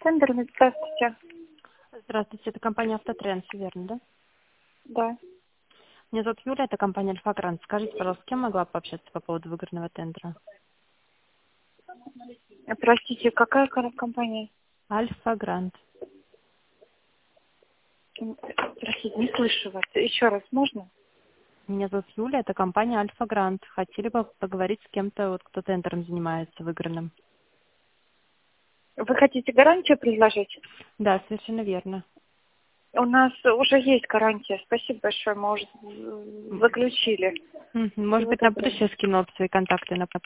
тендерами. Здравствуйте. Здравствуйте, это компания «Автотренд», всё верно, да? Да. Меня зовут Юля, это компания «Альфа Грант». Скажите, пожалуйста, с кем могла пообщаться по поводу выигранного тендера? Простите, какая компания? «Альфа Грант». Простите, не слышу вас. Еще раз можно? Меня зовут Юля, это компания «Альфа Грант». Хотели бы поговорить с кем-то, вот, кто тендером занимается выигранным. Вы хотите гарантию предложить? Да, совершенно верно. У нас уже есть гарантия. Спасибо большое, мы уже заключили. Может Всего быть, на доброго. будущее скинул свои контакты на